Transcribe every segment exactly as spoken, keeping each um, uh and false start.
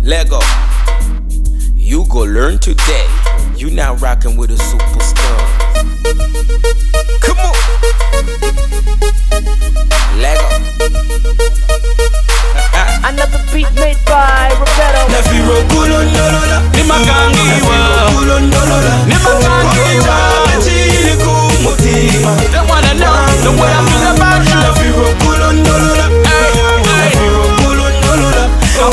Lego. You go learn today. You now rocking with a superstar. Come on. Lego. Another beat made by Roberto. Nafiro kulondolola Nimakangiwa kulondolola Nimakangiwa Chili kumutima Don't wanna know the way I feel about you. Nafiro kulondolola Nafiro kulondolola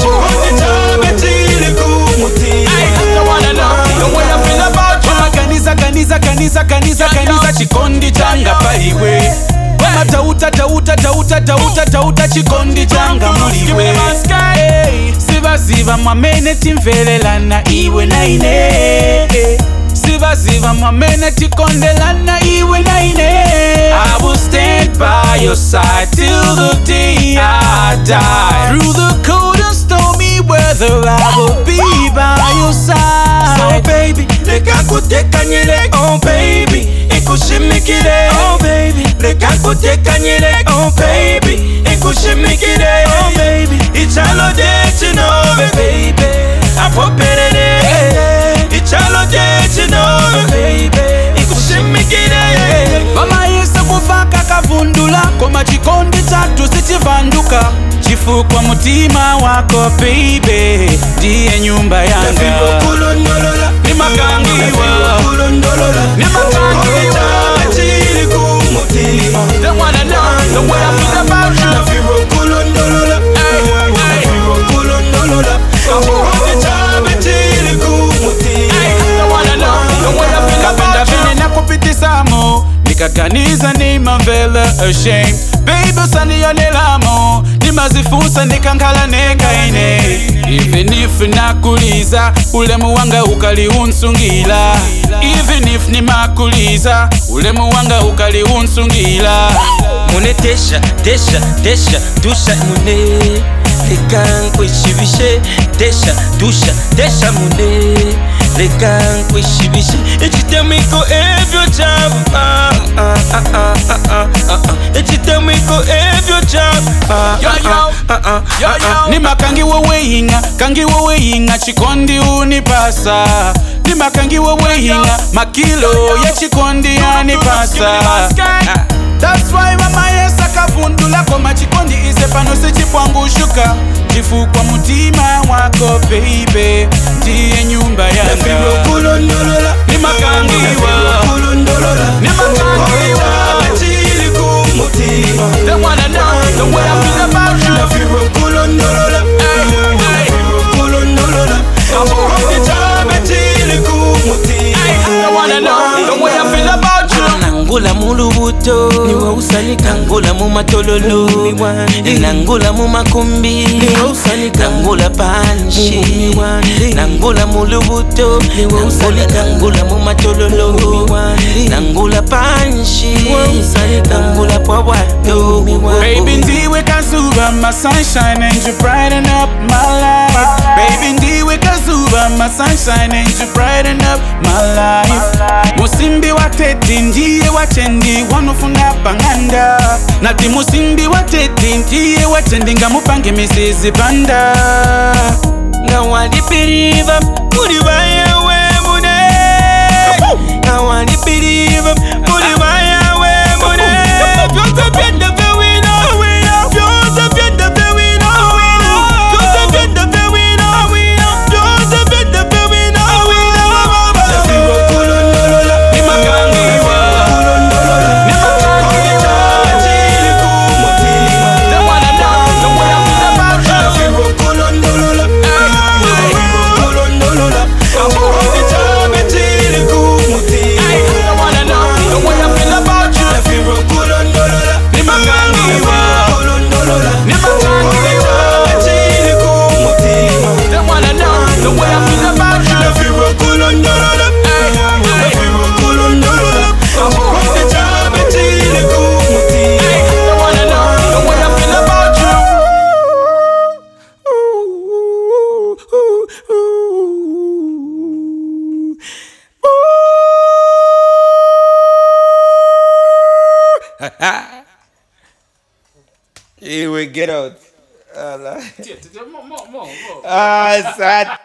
Chili kumutima Don't wanna know the way I feel about you. Kanisa, kanisa, kanisa, kanisa, kanisa chikondi changa paiwe Mama tauta, tauta, tauta, tauta, tauta chikondi changa muliwe Hey, Siva siva mwamene timvelelana iwe na ine Siva siva mwamene tikondelana iwe na ine I will stand by your side till the day I die Through the cold and stormy weather I will be by your side So baby, leka kutekanyile Oh baby, ikushimikile Oh baby, leka kutekanyile Oh baby, ikushimikile Oh baby, ichalo de chinove baby Apoperere Ichalo de chinove baby Ikushimikile Mama yesa kufaka kavundula Koma chikondi chatu sichivanduka Chifukwa mutima wako baby Ndiye nyumba yanga Nafiro kulondolola Nimakangiwa kulondolola Nimakangiwa Chili kumutima Don't wanna know the way I feel about you. Nafiro kulondolola Nafiro kulondolola Chili kumutima Don't wanna know the way I feel Kapenda about vile you. nakupitisamo Nikaganiza nimavela ashamed Baby usanionelamo Nimazifusa nikankala nekaine Even if nakuliza Ulemu wanga ukaliunsungila Even if nimakuliza Ulemu wanga ukaliunsungila Mune tesha, tesha, tesha, dusha mune Lekan shibishe, tesha, dusha, tesha mune Lekan shibishe Et tu t'aimes ko evyo job Ah, ah, ah, ah, ah, ah, ah Et tu t'aimes ko evyo job Ah, Yo, yo. ah, ah, ah, Yo, ah, yo. Nimakangiwa weyinga, kangiwa weyinga Chikondi unipasa Nimakangiwa weyinga, makilo ya chikondi yanipasa That's why mama yesa kavundula Koma chikondi ise pano sichipwangushuka Chifukwa mutima wako baby Ndiye nyumba Nafiro yanga kulondolola Nimakangiwa kulondolola Nimakangiwa Chili kumutima Don't wanna know the way I feel about you. Nafiro kulondolola Nafiro kulondolola Chili kumutima Don't wanna know the way I feel about you. Nangula mulubuto niwe usanika Nangula mu matololo Nangula mu makumbi niwe usanika Nangula panshi Nangula mulubuto niwe usanika Nangula mu matololo Nangula panshi Nangula kwa watu Baby ndiwe kazuba, my sunshine and you brighten up my life. Baby ndiwe kazuba, my sunshine and you brighten up my life. Musimbi watete ndiye wachendi wanufuna panganda. Nati musimbi watete ndiye wachendi nga mupange misezi banda. Nga walipiriva muri bayawe mune Nga walipiriva muri bayawe mune Vyote vyenda vyawina Vyote vyenda vyawina Vyote vyenda vyawina Vyote vyenda vyawina Nafiro kulondolola Nimakangiwa, Nimakangiwa Chili kumutima Don't wanna know the way I feel about you. Nafiro kulondolola Nafiro kulondolola Chili kumutima Don't wanna know the way I feel about you. Nafiro kulondolola Nimakangiwa, kulondolola Nimakangiwa. Chili kumutima Don't wanna know the way I feel about you. Nafiro kulondolola Nafiro kulondolola Chili kumutima Don't wanna know the way I feel about you. Here we get out. Ah, sad.